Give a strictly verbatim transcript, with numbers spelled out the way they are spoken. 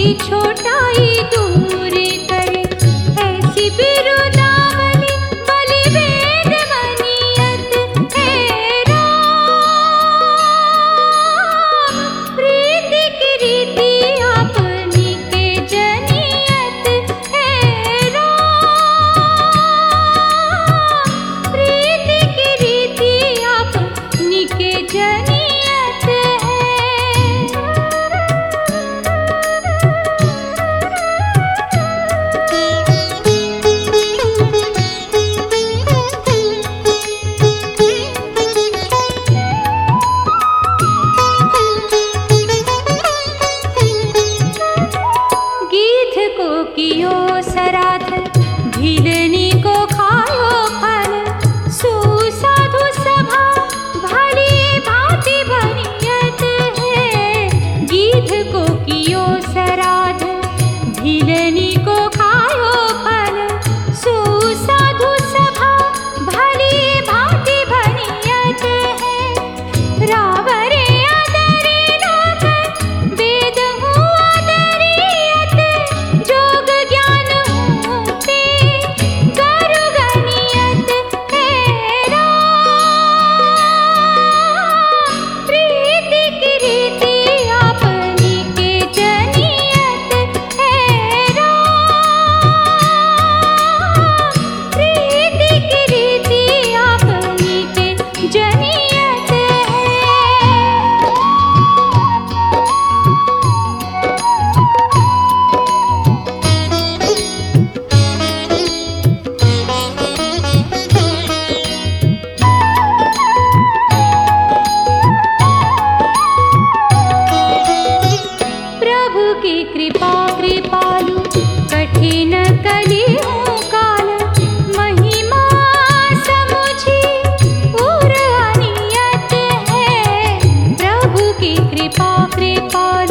छोटाई दूर करे, ऐसी बिरुदावली बलि वेद मनियत है राम। प्रीति की रीति अपनी के जनियत है राम। प्रीति की रीति अपनी के जनियत है। गीध को कियो सराध, भीलनी को खायो फल, सुसाधु सभा भली भांति बनियत है। गीध को कियो सराध, भीलनी को खायो फल, सुसाधु सभा भली भांति बनियत है। रावरे आदरे लोक वेद हूँ आदरियत, जोग ज्ञान हूँ ते करु गनियत है राम। प्रीति की रीति अपनी के जनियत है राम। प्रीति की रीति अपनी के जनियत है। प्रभु की कृपा कृपालु, कठिन कली हूँ काल, महिमा समुझी उर अनियत है। प्रभु की कृपा कृपालु,